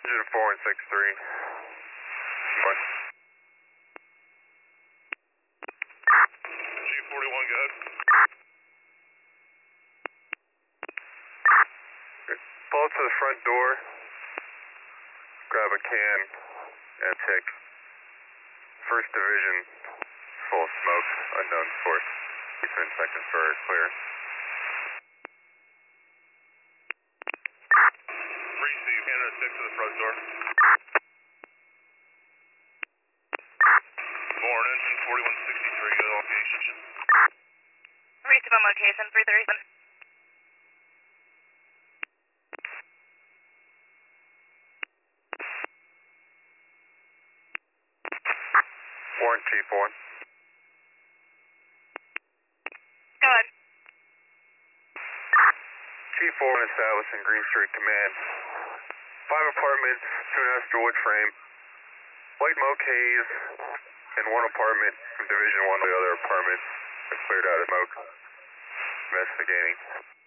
Engine 4163. What? G41, go ahead. Pull up to the front door, grab a can and a tick. First Division, full of smoke, unknown source. Eastern seconds for clear. Receive, Canada 6 to the front door. Morning, 4163, good location. Receive on location, 337. Warren, Chief 1. Go ahead. Chief 1 establishing Green Street Command. 5 apartments, 2 Astor wood frame, white smoke haze, and 1 apartment from Division 1. The other apartments are cleared out of smoke. Investigating.